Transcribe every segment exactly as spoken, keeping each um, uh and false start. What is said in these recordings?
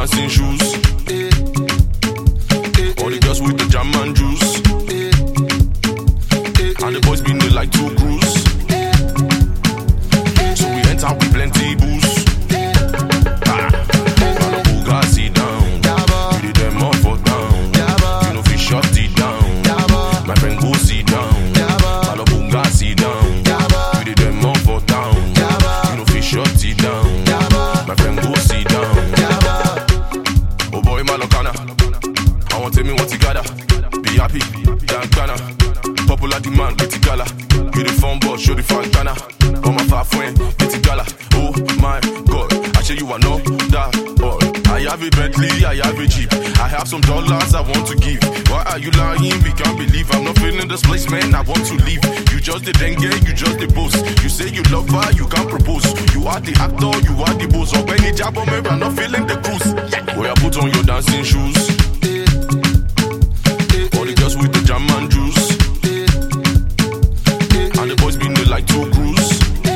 dancing shoes. All the girls with the jam and juice. And the boys been there like two crews. So we enter with plenty booze. Ah, Malibu got sit down. We did them up for down. You know fi shut it down. My friend go sit down. Malibu got sit down. We did them up for down. You know fi shut it down. My friend go sit down. Oh boy Malokana, I want tell me what you gotta. Be happy, thank Ghana. Popular demand, get gala. You the phone boss, show the Fantana. On my far friend, get gala. Oh my God, I say you are not that boy. I have a Bentley, I have a Jeep. I have some dollars I want to give. Why are you lying? We can't believe I'm not feeling this place, man. I want to leave. You just the dengue, you just the boss. You say you love her, you can't propose. You are the actor, you are the boss. Or any job, maybe I'm not feeling the cruise. Yeah. Where I put on your dancing shoes. All the girls with the jam and juice. And the boys been there like two crews.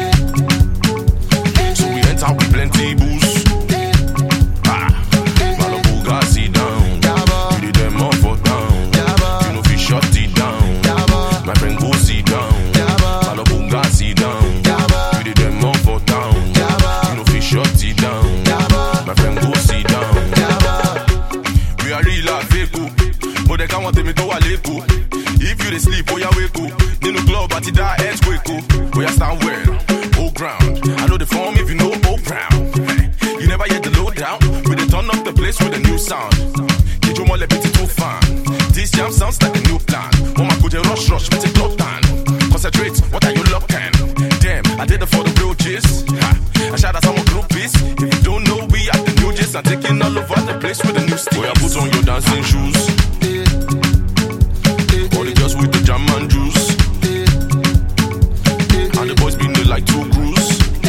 So we enter with plenty booze. Ah, Malibu got sit down. We did them up for down. You know fi shut it down. My friend go sit down. Malibu got sit down. We did them up for down. You know fi shut it down. My friend go sit down. We are real like fake. But they can't want me to a leko. If you dey sleep, oh yeah wake up. In the club, but it die earthquake. Oh yeah stand well, old ground. I know the form if you know old ground. You never yet the low down. We dey turn up the place with a new sound. Get your mole pity too fun. This jam sounds like a new plan. Oh my god, rush rush with a blood tan. Concentrate, what are you looking? Damn, I did it for the real gist. I shout out some groupies. If you don't know, we at the new gist. I'm taking all over the place with a new style. Oh yeah, put on your dancing shoes. All the girls with the jam and juice. And the boys been there like two crews.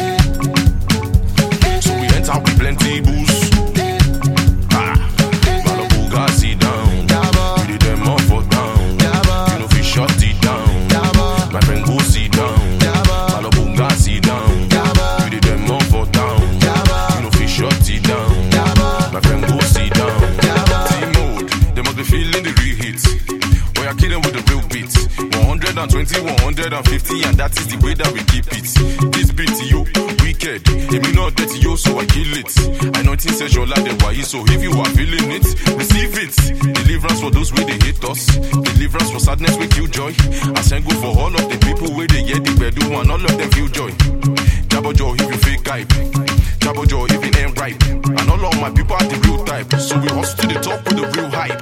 So we enter with plenty booze. Ah, Malibu got sit down. We did them up for down. You know fi shut it down. My friend go sit down. Malibu got sit down. We did them up for down. You know fi shut it down. My friend go sit down. T-mode, they must be feeling the real hits. We are kidding with the real beat. one twenty, one fifty, and that is the way that we keep it. This beat, yo, wicked. It may not dirty, yo, so I kill it. I know it's sexual like the why, so if you are feeling it, receive it. Deliverance for those where they hate us. Deliverance for sadness, we kill joy. I send good for all of the people where they get the bedu, and all of them feel joy. Jabba Joe, if you fake hype. Jabba Joe, if it ain't right. And all of my people are the real type. So we hustle to the top with the real hype.